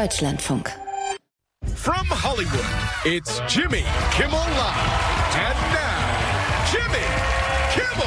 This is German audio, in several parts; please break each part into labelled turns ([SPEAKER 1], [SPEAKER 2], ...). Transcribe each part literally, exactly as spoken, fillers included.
[SPEAKER 1] Deutschlandfunk.
[SPEAKER 2] From Hollywood, it's Jimmy Kimmel Live. And now, Jimmy Kimmel.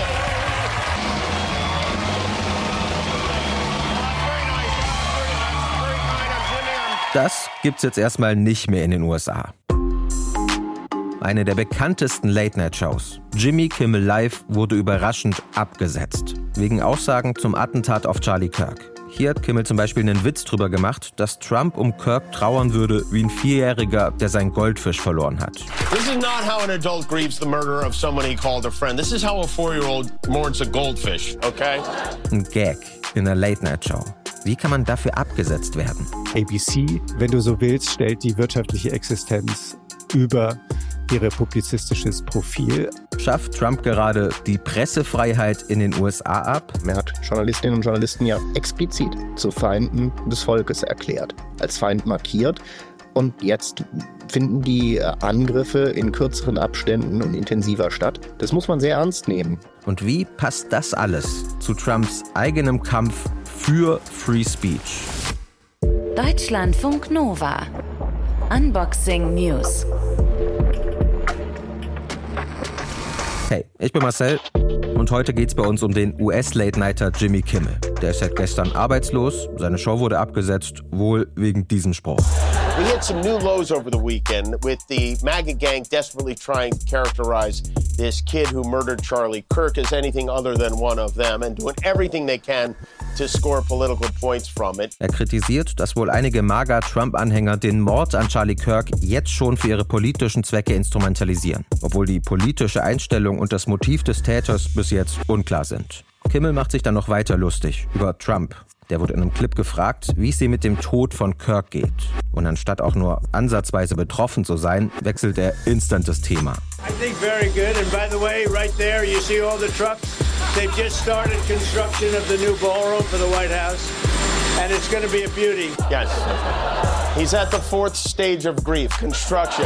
[SPEAKER 3] Das gibt's jetzt erstmal nicht mehr in den U S A. Eine der bekanntesten Late-Night-Shows, Jimmy Kimmel Live, wurde überraschend abgesetzt. Wegen Aussagen zum Attentat auf Charlie Kirk. Hier hat Kimmel zum Beispiel einen Witz drüber gemacht, dass Trump um Kirk trauern würde wie ein Vierjähriger, der seinen Goldfisch verloren hat.
[SPEAKER 4] This is not how an adult grieves the murder of someone he called a friend. This is how a four-year-old mourns a goldfish, okay?
[SPEAKER 3] Ein Gag in einer Late-Night-Show. Wie kann man dafür abgesetzt werden?
[SPEAKER 5] A B C, wenn du so willst, stellt die wirtschaftliche Existenz über ihr publizistisches Profil.
[SPEAKER 3] Schafft Trump gerade die Pressefreiheit in den U S A ab?
[SPEAKER 6] Er hat Journalistinnen und Journalisten ja explizit zu Feinden des Volkes erklärt, als Feind markiert. Und jetzt finden die Angriffe in kürzeren Abständen und intensiver statt. Das muss man sehr ernst nehmen.
[SPEAKER 3] Und wie passt das alles zu Trumps eigenem Kampf für Free Speech?
[SPEAKER 1] Deutschlandfunk Nova. Unboxing News.
[SPEAKER 3] Hey, ich bin Marcel und heute geht's bei uns um den U S-Late-Nighter Jimmy Kimmel. Der ist seit gestern arbeitslos, seine Show wurde abgesetzt, wohl wegen diesem Spruch.
[SPEAKER 4] We hit some new lows over the weekend with the MAGA gang desperately trying to characterize this kid who murdered Charlie Kirk as anything other than one of them and doing everything they can to score political points from it.
[SPEAKER 3] Er kritisiert, dass wohl einige MAGA-Trump-Anhänger den Mord an Charlie Kirk jetzt schon für ihre politischen Zwecke instrumentalisieren, obwohl die politische Einstellung und das Motiv des Täters bis jetzt unklar sind. Kimmel macht sich dann noch weiter lustig über Trump. Der wurde in einem Clip gefragt, wie es ihm mit dem Tod von Kirk geht. Und anstatt auch nur ansatzweise betroffen zu sein, wechselt er instant das Thema.
[SPEAKER 7] I think very good. And by the way, right there, you see all the trucks. They've just started construction of the new ballroom for the White House. And it's going to be a beauty.
[SPEAKER 4] Yes. He's at the fourth stage of grief, construction.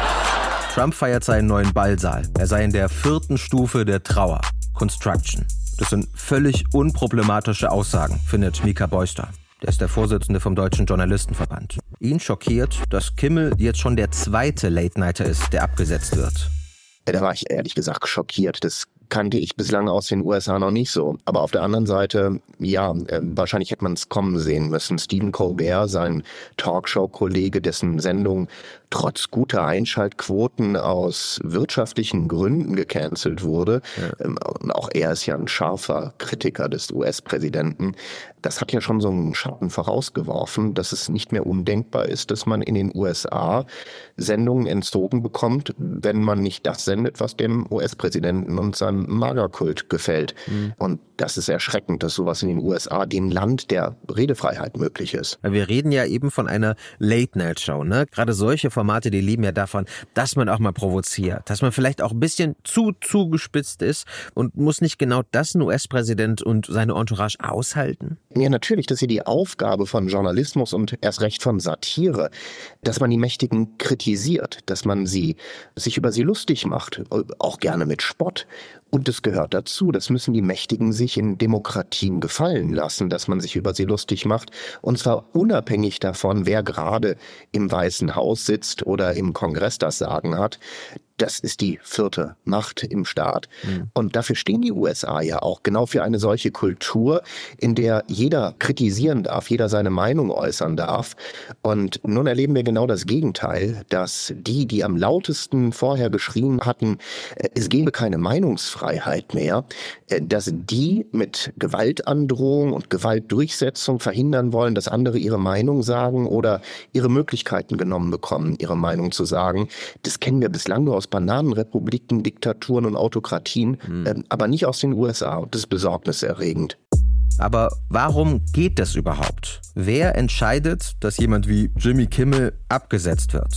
[SPEAKER 3] Trump feiert seinen neuen Ballsaal. Er sei in der vierten Stufe der Trauer, Construction. Das sind völlig unproblematische Aussagen, findet Mika Beuster. Der ist der Vorsitzende vom Deutschen Journalistenverband. Ihn schockiert, dass Kimmel jetzt schon der zweite Late-Nighter ist, der abgesetzt wird.
[SPEAKER 6] Da war ich ehrlich gesagt schockiert. Das kannte ich bislang aus den U S A noch nicht so. Aber auf der anderen Seite, ja, äh, wahrscheinlich hätte man es kommen sehen müssen. Stephen Colbert, sein Talkshow-Kollege, dessen Sendung trotz guter Einschaltquoten aus wirtschaftlichen Gründen gecancelt wurde. Ja. Ähm, und auch er ist ja ein scharfer Kritiker des U S-Präsidenten. Das hat ja schon so einen Schatten vorausgeworfen, dass es nicht mehr undenkbar ist, dass man in den U S A Sendungen entzogen bekommt, wenn man nicht das sendet, was dem U S-Präsidenten und seinem MAGA-Kult gefällt. Mhm. Und das ist erschreckend, dass sowas in den U S A, dem Land der Redefreiheit, möglich ist.
[SPEAKER 3] Wir reden ja eben von einer Late-Night-Show, ne? Gerade solche Formate, die leben ja davon, dass man auch mal provoziert, dass man vielleicht auch ein bisschen zu zugespitzt ist und muss nicht genau das ein U S-Präsident und seine Entourage aushalten?
[SPEAKER 6] Ja, natürlich, das ist ja die Aufgabe von Journalismus und erst recht von Satire, dass man die Mächtigen kritisiert, dass man sie, sich über sie lustig macht, auch gerne mit Spott. Und es gehört dazu, das müssen die Mächtigen sich in Demokratien gefallen lassen, dass man sich über sie lustig macht. Und zwar unabhängig davon, wer gerade im Weißen Haus sitzt oder im Kongress das Sagen hat. Das ist die vierte Macht im Staat. Mhm. Und dafür stehen die U S A ja auch, genau für eine solche Kultur, in der jeder kritisieren darf, jeder seine Meinung äußern darf. Und nun erleben wir genau das Gegenteil, dass die, die am lautesten vorher geschrien hatten, es gebe keine Meinungsfreiheit mehr, dass die mit Gewaltandrohung und Gewaltdurchsetzung verhindern wollen, dass andere ihre Meinung sagen oder ihre Möglichkeiten genommen bekommen, ihre Meinung zu sagen. Das kennen wir bislang nur aus Bananenrepubliken, Diktaturen und Autokratien, hm. äh, aber nicht aus den U S A. Und das ist besorgniserregend.
[SPEAKER 3] Aber warum geht das überhaupt? Wer entscheidet, dass jemand wie Jimmy Kimmel abgesetzt wird?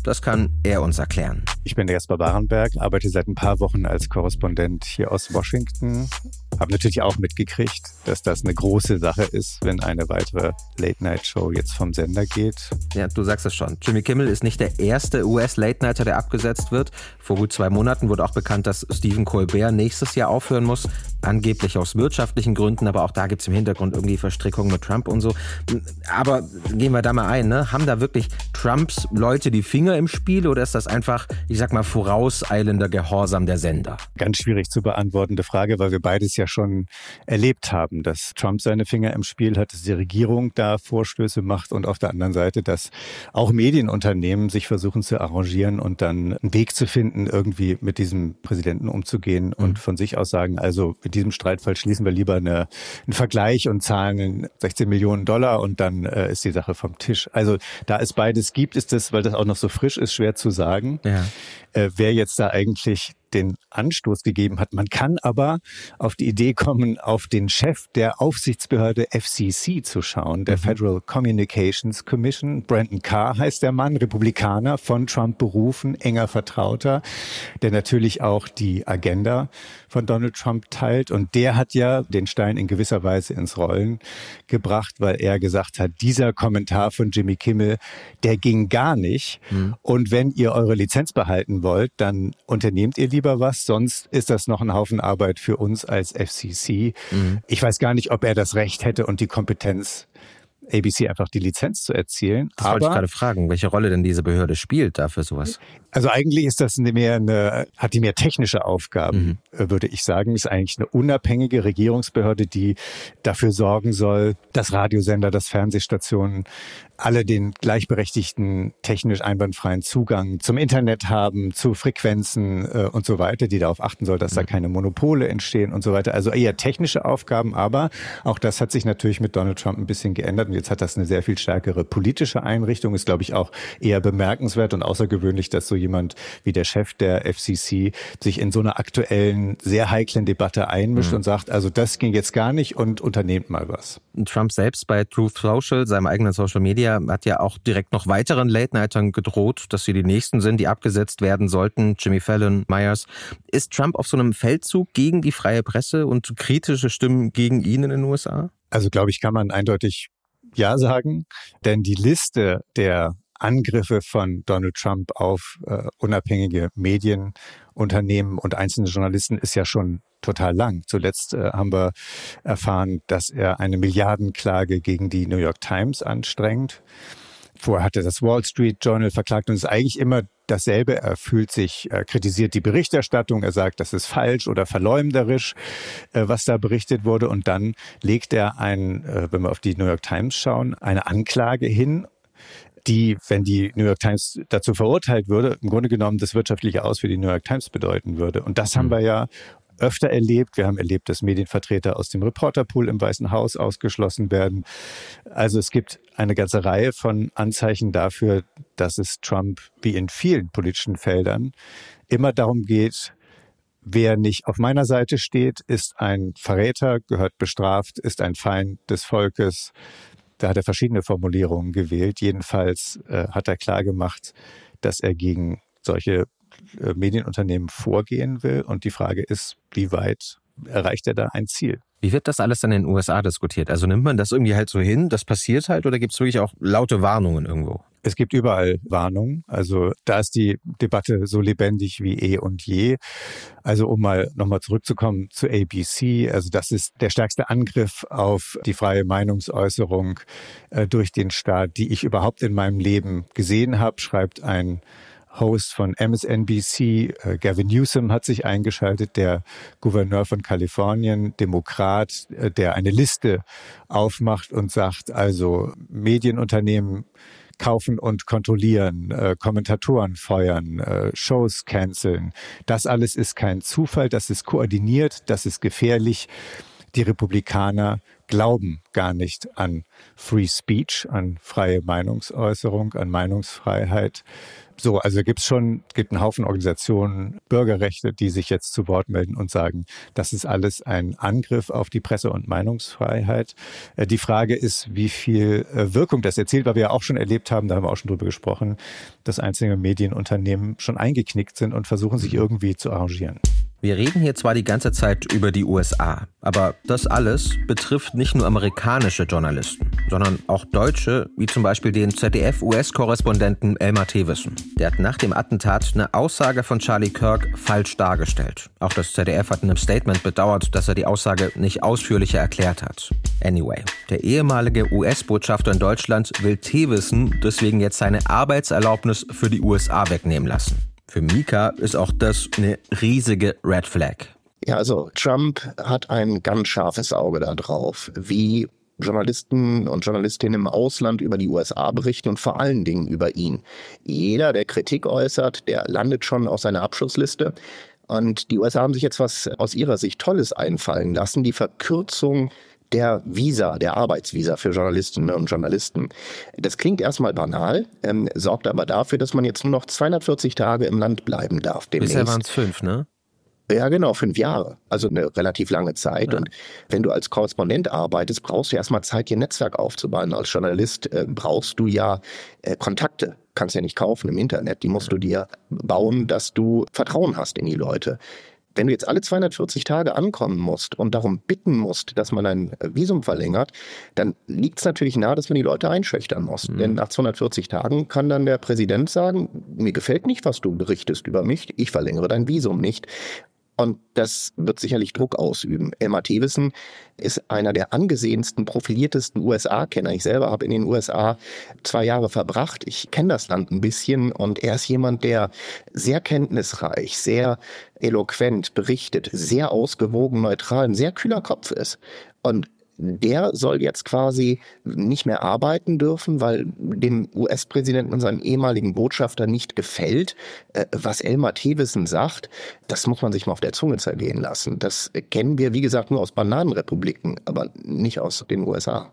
[SPEAKER 3] Das kann er uns erklären.
[SPEAKER 5] Ich bin der Jasper Barenberg, arbeite seit ein paar Wochen als Korrespondent hier aus Washington. Habe natürlich auch mitgekriegt, dass das eine große Sache ist, wenn eine weitere Late-Night-Show jetzt vom Sender geht.
[SPEAKER 3] Ja, du sagst es schon. Jimmy Kimmel ist nicht der erste U S-Late-Nighter, der abgesetzt wird. Vor gut zwei Monaten wurde auch bekannt, dass Stephen Colbert nächstes Jahr aufhören muss. Angeblich aus wirtschaftlichen Gründen, aber auch da gibt es im Hintergrund irgendwie Verstrickungen mit Trump und so. Aber gehen wir da mal ein, ne? Haben da wirklich Trumps Leute die Finger im Spiel oder ist das einfach, ich sag mal, vorauseilender Gehorsam der Sender?
[SPEAKER 5] Ganz schwierig zu beantwortende Frage, weil wir beides ja schon erlebt haben, dass Trump seine Finger im Spiel hat, dass die Regierung da Vorstöße macht und auf der anderen Seite, dass auch Medienunternehmen sich versuchen zu arrangieren und dann einen Weg zu finden, irgendwie mit diesem Präsidenten umzugehen und mhm. von sich aus sagen, also in diesem Streitfall schließen wir lieber eine, einen Vergleich und zahlen sechzehn Millionen Dollar und dann äh, ist die Sache vom Tisch. Also da es beides gibt, ist das, weil das auch noch so frisch ist, schwer zu sagen, ja. äh, wer jetzt da eigentlich den Anstoß gegeben hat. Man kann aber auf die Idee kommen, auf den Chef der Aufsichtsbehörde F C C zu schauen, der mhm. Federal Communications Commission. Brandon Carr heißt der Mann, Republikaner, von Trump berufen, enger Vertrauter, der natürlich auch die Agenda von Donald Trump teilt. Und der hat ja den Stein in gewisser Weise ins Rollen gebracht, weil er gesagt hat, dieser Kommentar von Jimmy Kimmel, der ging gar nicht. Mhm. Und wenn ihr eure Lizenz behalten wollt, dann unternehmt ihr lieber was, sonst ist das noch ein Haufen Arbeit für uns als F C C. Mhm. Ich weiß gar nicht, ob er das Recht hätte und die Kompetenz, A B C einfach die Lizenz zu erzielen.
[SPEAKER 3] Das wollte ich gerade fragen, welche Rolle denn diese Behörde spielt da für sowas?
[SPEAKER 5] Also eigentlich ist das mehr eine, hat die mehr technische Aufgaben, mhm. würde ich sagen. Ist eigentlich eine unabhängige Regierungsbehörde, die dafür sorgen soll, dass Radiosender, dass Fernsehstationen alle den gleichberechtigten, technisch einwandfreien Zugang zum Internet haben, zu Frequenzen äh, und so weiter, die darauf achten soll, dass mhm. da keine Monopole entstehen und so weiter. Also eher technische Aufgaben, aber auch das hat sich natürlich mit Donald Trump ein bisschen geändert und jetzt hat das eine sehr viel stärkere politische Einrichtung. Ist, glaube ich, auch eher bemerkenswert und außergewöhnlich, dass so jemand wie der Chef der F C C sich in so einer aktuellen, sehr heiklen Debatte einmischt mhm. und sagt, also das ging jetzt gar nicht und unternehmt mal was.
[SPEAKER 3] Trump selbst bei Truth Social, seinem eigenen Social Media, hat ja auch direkt noch weiteren Late-Nightern gedroht, dass sie die nächsten sind, die abgesetzt werden sollten. Jimmy Fallon, Myers. Ist Trump auf so einem Feldzug gegen die freie Presse und kritische Stimmen gegen ihn in den U S A?
[SPEAKER 5] Also glaube ich, kann man eindeutig ja sagen, denn die Liste der Angriffe von Donald Trump auf äh, unabhängige Medienunternehmen und einzelne Journalisten ist ja schon total lang. Zuletzt äh, haben wir erfahren, dass er eine Milliardenklage gegen die New York Times anstrengt. Vorher hat er das Wall Street Journal verklagt und es ist eigentlich immer dasselbe. Er fühlt sich, er kritisiert die Berichterstattung, er sagt, das ist falsch oder verleumderisch, äh, was da berichtet wurde. Und dann legt er ein, äh, wenn wir auf die New York Times schauen, eine Anklage hin, die, wenn die New York Times dazu verurteilt würde, im Grunde genommen das wirtschaftliche Aus für die New York Times bedeuten würde. Und das mhm. haben wir ja öfter erlebt. Wir haben erlebt, dass Medienvertreter aus dem Reporterpool im Weißen Haus ausgeschlossen werden. Also es gibt eine ganze Reihe von Anzeichen dafür, dass es Trump, wie in vielen politischen Feldern, immer darum geht, wer nicht auf meiner Seite steht, ist ein Verräter, gehört bestraft, ist ein Feind des Volkes. Da hat er verschiedene Formulierungen gewählt. Jedenfalls äh, hat er klargemacht, dass er gegen solche äh, Medienunternehmen vorgehen will. Und die Frage ist, wie weit erreicht er da ein Ziel?
[SPEAKER 3] Wie wird das alles dann in den U S A diskutiert? Also nimmt man das irgendwie halt so hin, das passiert halt, oder gibt es wirklich auch laute Warnungen irgendwo?
[SPEAKER 5] Es gibt überall Warnungen. Also da ist die Debatte so lebendig wie eh und je. Also um mal nochmal zurückzukommen zu A B C. Also das ist der stärkste Angriff auf die freie Meinungsäußerung äh, durch den Staat, die ich überhaupt in meinem Leben gesehen habe, schreibt ein Host von M S N B C, äh, Gavin Newsom hat sich eingeschaltet, der Gouverneur von Kalifornien, Demokrat, äh, der eine Liste aufmacht und sagt, also Medienunternehmen kaufen und kontrollieren, äh, Kommentatoren feuern, äh, Shows canceln. Das alles ist kein Zufall, das ist koordiniert, das ist gefährlich. Die Republikaner glauben gar nicht an Free Speech, an freie Meinungsäußerung, an Meinungsfreiheit. So, also gibt es schon, gibt einen Haufen Organisationen, Bürgerrechte, die sich jetzt zu Wort melden und sagen, das ist alles ein Angriff auf die Presse- und Meinungsfreiheit. Äh, die Frage ist, wie viel äh, Wirkung das erzielt, weil wir ja auch schon erlebt haben, da haben wir auch schon drüber gesprochen, dass einzelne Medienunternehmen schon eingeknickt sind und versuchen, sich irgendwie zu arrangieren.
[SPEAKER 3] Wir reden hier zwar die ganze Zeit über die U S A, aber das alles betrifft nicht nur amerikanische Journalisten, sondern auch deutsche, wie zum Beispiel den Z D F-U S-Korrespondenten Elmar Thewissen. Der hat nach dem Attentat eine Aussage von Charlie Kirk falsch dargestellt. Auch das Z D F hat in einem Statement bedauert, dass er die Aussage nicht ausführlicher erklärt hat. Anyway, der ehemalige U S-Botschafter in Deutschland will Thewissen deswegen jetzt seine Arbeitserlaubnis für die U S A wegnehmen lassen. Für Mika ist auch das eine riesige Red Flag.
[SPEAKER 6] Ja, also Trump hat ein ganz scharfes Auge da drauf, wie Journalisten und Journalistinnen im Ausland über die U S A berichten und vor allen Dingen über ihn. Jeder, der Kritik äußert, der landet schon auf seiner Abschussliste. Und die U S A haben sich jetzt was aus ihrer Sicht Tolles einfallen lassen, die Verkürzung der Visa, der Arbeitsvisa für Journalistinnen und Journalisten. Das klingt erstmal banal, ähm, sorgt aber dafür, dass man jetzt nur noch zweihundertvierzig Tage im Land bleiben darf. Demnächst.
[SPEAKER 3] Bisher waren es fünf, ne?
[SPEAKER 6] Ja, genau, fünf Jahre. Also eine relativ lange Zeit. Ja. Und wenn du als Korrespondent arbeitest, brauchst du erstmal Zeit, dir ein Netzwerk aufzubauen. Als Journalist äh, brauchst du ja äh, Kontakte. Kannst ja nicht kaufen im Internet. Die musst du dir bauen, dass du Vertrauen hast in die Leute. Wenn du jetzt alle zweihundertvierzig Tage ankommen musst und darum bitten musst, dass man ein Visum verlängert, dann liegt es natürlich nahe, dass man die Leute einschüchtern muss. Mhm. Denn nach zweihundertvierzig Tagen kann dann der Präsident sagen, mir gefällt nicht, was du berichtest über mich, ich verlängere dein Visum nicht. Und das wird sicherlich Druck ausüben. Elmar Thewissen ist einer der angesehensten, profiliertesten U S A-Kenner. Ich selber habe in den U S A zwei Jahre verbracht. Ich kenne das Land ein bisschen und er ist jemand, der sehr kenntnisreich, sehr eloquent berichtet, sehr ausgewogen, neutral, ein sehr kühler Kopf ist. Und der soll jetzt quasi nicht mehr arbeiten dürfen, weil dem U S-Präsidenten und seinem ehemaligen Botschafter nicht gefällt, was Elmar Thewissen sagt. Das muss man sich mal auf der Zunge zergehen lassen. Das kennen wir, wie gesagt, nur aus Bananenrepubliken, aber nicht aus den U S A.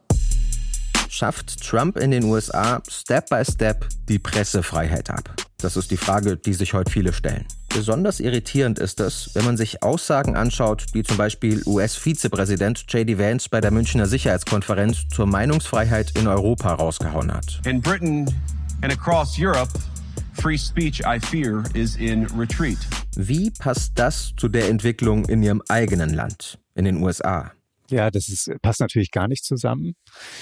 [SPEAKER 3] Schafft Trump in den U S A Step by Step die Pressefreiheit ab? Das ist die Frage, die sich heute viele stellen. Besonders irritierend ist es, wenn man sich Aussagen anschaut, die zum Beispiel U S-Vizepräsident J D Vance bei der Münchner Sicherheitskonferenz zur Meinungsfreiheit in Europa rausgehauen hat.
[SPEAKER 8] In Britain and across Europe, free speech, I fear, is in retreat.
[SPEAKER 3] Wie passt das zu der Entwicklung in ihrem eigenen Land, in den U S A?
[SPEAKER 5] Ja, das ist, passt natürlich gar nicht zusammen.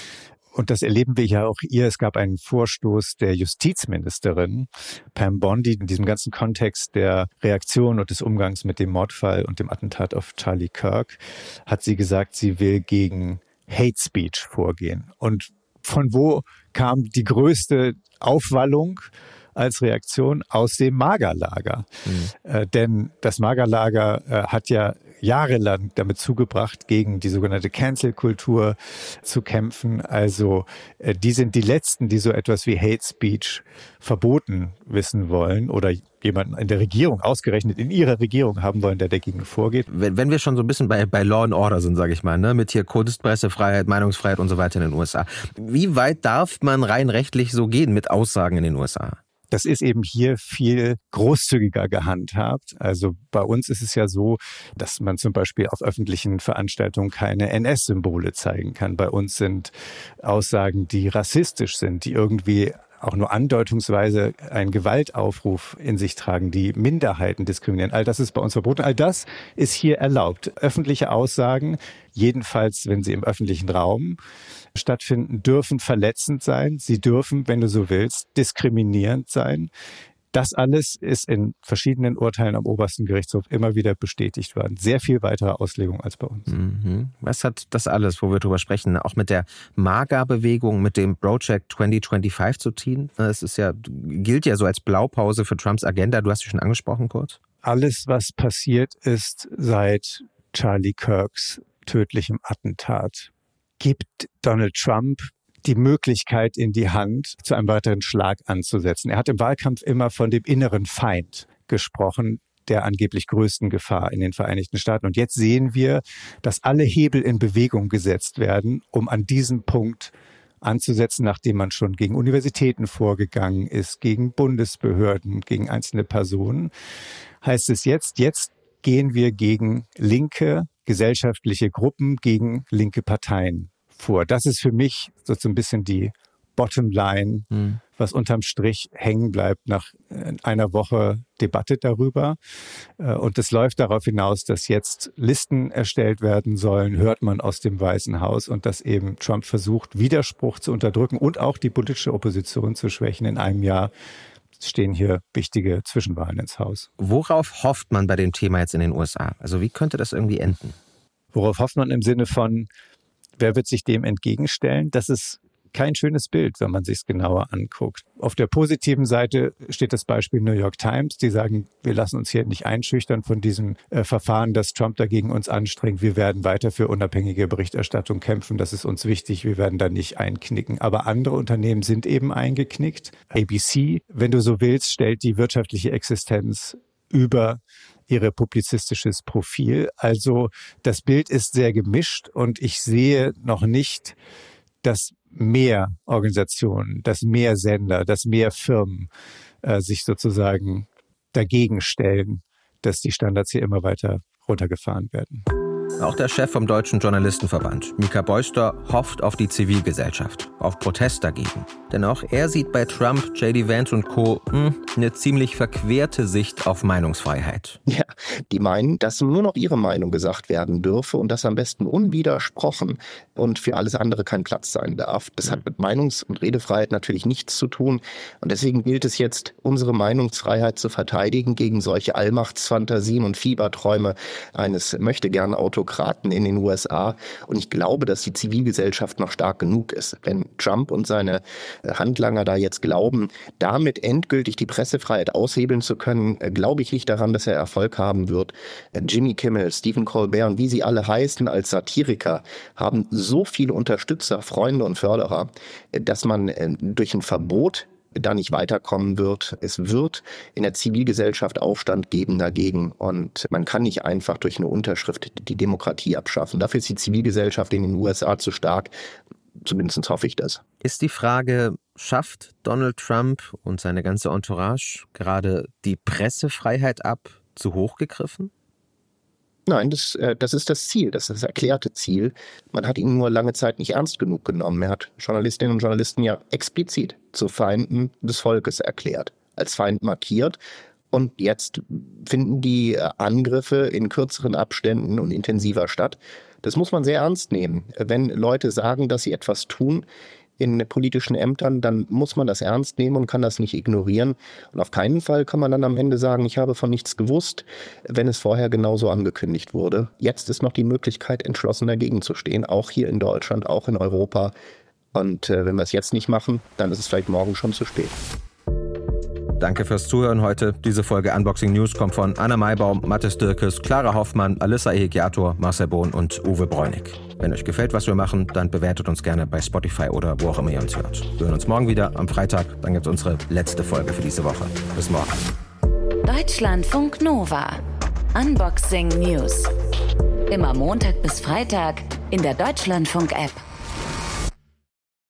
[SPEAKER 5] Und das erleben wir ja auch hier. Es gab einen Vorstoß der Justizministerin Pam Bondi in diesem ganzen Kontext der Reaktion und des Umgangs mit dem Mordfall und dem Attentat auf Charlie Kirk. Hat sie gesagt, sie will gegen Hate Speech vorgehen. Und von wo kam die größte Aufwallung als Reaktion? Aus dem MAGA-Lager. Mhm. Äh, denn das MAGA-Lager äh, hat ja jahrelang damit zugebracht, gegen die sogenannte Cancel-Kultur zu kämpfen. Also äh, die sind die Letzten, die so etwas wie Hate Speech verboten wissen wollen oder jemanden in der Regierung, ausgerechnet in ihrer Regierung haben wollen, der dagegen vorgeht.
[SPEAKER 3] Wenn, wenn wir schon so ein bisschen bei, bei Law and Order sind, sage ich mal, ne, mit hier Kunstpressefreiheit, Meinungsfreiheit und so weiter in den U S A. Wie weit darf man rein rechtlich so gehen mit Aussagen in den U S A?
[SPEAKER 5] Das ist eben hier viel großzügiger gehandhabt. Also bei uns ist es ja so, dass man zum Beispiel auf öffentlichen Veranstaltungen keine N S-Symbole zeigen kann. Bei uns sind Aussagen, die rassistisch sind, die irgendwie auch nur andeutungsweise einen Gewaltaufruf in sich tragen, die Minderheiten diskriminieren. All das ist bei uns verboten. All das ist hier erlaubt. Öffentliche Aussagen, jedenfalls wenn sie im öffentlichen Raum stattfinden, dürfen verletzend sein. Sie dürfen, wenn du so willst, diskriminierend sein. Das alles ist in verschiedenen Urteilen am obersten Gerichtshof immer wieder bestätigt worden. Sehr viel weitere Auslegung als bei uns.
[SPEAKER 3] Mhm. Was hat das alles, wo wir drüber sprechen, auch mit der MAGA-Bewegung, mit dem Project zwanzig fünfundzwanzig zu ziehen? Das ist ja, gilt ja so als Blaupause für Trumps Agenda. Du hast sie schon angesprochen kurz.
[SPEAKER 5] Alles, was passiert ist seit Charlie Kirks tödlichem Attentat, gibt Donald Trump die Möglichkeit in die Hand, zu einem weiteren Schlag anzusetzen. Er hat im Wahlkampf immer von dem inneren Feind gesprochen, der angeblich größten Gefahr in den Vereinigten Staaten. Und jetzt sehen wir, dass alle Hebel in Bewegung gesetzt werden, um an diesem Punkt anzusetzen, nachdem man schon gegen Universitäten vorgegangen ist, gegen Bundesbehörden, gegen einzelne Personen. Heißt es jetzt, jetzt gehen wir gegen linke gesellschaftliche Gruppen, gegen linke Parteien vor. Das ist für mich so ein bisschen die Bottomline, hm. was unterm Strich hängen bleibt nach einer Woche Debatte darüber. Und es läuft darauf hinaus, dass jetzt Listen erstellt werden sollen, hört man aus dem Weißen Haus, und dass eben Trump versucht, Widerspruch zu unterdrücken und auch die politische Opposition zu schwächen. In einem Jahr stehen hier wichtige Zwischenwahlen ins Haus.
[SPEAKER 3] Worauf hofft man bei dem Thema jetzt in den U S A? Also wie könnte das irgendwie enden?
[SPEAKER 5] Worauf hofft man im Sinne von, wer wird sich dem entgegenstellen? Das ist kein schönes Bild, wenn man sich es genauer anguckt. Auf der positiven Seite steht das Beispiel New York Times. Die sagen, wir lassen uns hier nicht einschüchtern von diesem äh, Verfahren, das Trump dagegen uns anstrengt. Wir werden weiter für unabhängige Berichterstattung kämpfen. Das ist uns wichtig. Wir werden da nicht einknicken. Aber andere Unternehmen sind eben eingeknickt. A B C, wenn du so willst, stellt die wirtschaftliche Existenz über ihre publizistisches Profil. Also das Bild ist sehr gemischt und ich sehe noch nicht, dass mehr Organisationen, dass mehr Sender, dass mehr Firmen äh, sich sozusagen dagegen stellen, dass die Standards hier immer weiter runtergefahren werden.
[SPEAKER 3] Auch der Chef vom Deutschen Journalistenverband, Mika Beuster, hofft auf die Zivilgesellschaft, auf Protest dagegen. Denn auch er sieht bei Trump, J D Vance und Co. Mh, eine ziemlich verquerte Sicht auf Meinungsfreiheit.
[SPEAKER 6] Ja, die meinen, dass nur noch ihre Meinung gesagt werden dürfe und das am besten unwidersprochen und für alles andere kein Platz sein darf. Das hat mit Meinungs- und Redefreiheit natürlich nichts zu tun. Und deswegen gilt es jetzt, unsere Meinungsfreiheit zu verteidigen gegen solche Allmachtsfantasien und Fieberträume eines Möchtegern-Autokraten in den U S A. Und ich glaube, dass die Zivilgesellschaft noch stark genug ist. Wenn Trump und seine Handlanger da jetzt glauben, damit endgültig die Pressefreiheit aushebeln zu können, glaube ich nicht daran, dass er Erfolg haben wird. Jimmy Kimmel, Stephen Colbert und wie sie alle heißen als Satiriker haben so viele Unterstützer, Freunde und Förderer, dass man durch ein Verbot da nicht weiterkommen wird. Es wird in der Zivilgesellschaft Aufstand geben dagegen und man kann nicht einfach durch eine Unterschrift die Demokratie abschaffen. Dafür ist die Zivilgesellschaft in den U S A zu stark. Zumindest hoffe ich das.
[SPEAKER 3] Ist die Frage, schafft Donald Trump und seine ganze Entourage gerade die Pressefreiheit ab, zu hoch gegriffen?
[SPEAKER 6] Nein, das, das ist das Ziel, das ist das erklärte Ziel. Man hat ihn nur lange Zeit nicht ernst genug genommen. Er hat Journalistinnen und Journalisten ja explizit zu Feinden des Volkes erklärt, als Feind markiert. Und jetzt finden die Angriffe in kürzeren Abständen und intensiver statt. Das muss man sehr ernst nehmen. Wenn Leute sagen, dass sie etwas tun in politischen Ämtern, dann muss man das ernst nehmen und kann das nicht ignorieren. Und auf keinen Fall kann man dann am Ende sagen, ich habe von nichts gewusst, wenn es vorher genauso angekündigt wurde. Jetzt ist noch die Möglichkeit, entschlossen dagegen zu stehen, auch hier in Deutschland, auch in Europa. Und äh, wenn wir es jetzt nicht machen, dann ist es vielleicht morgen schon zu spät.
[SPEAKER 3] Danke fürs Zuhören heute. Diese Folge Unboxing News kommt von Anna Maibaum, Mathis Dirkes, Clara Hoffmann, Alissa Ehigiator, Marcel Bohn und Uwe Bräunig. Wenn euch gefällt, was wir machen, dann bewertet uns gerne bei Spotify oder wo auch immer ihr uns hört. Wir hören uns morgen wieder am Freitag. Dann gibt es unsere letzte Folge für diese Woche. Bis morgen.
[SPEAKER 1] Deutschlandfunk Nova. Unboxing News. Immer Montag bis Freitag in der Deutschlandfunk-App.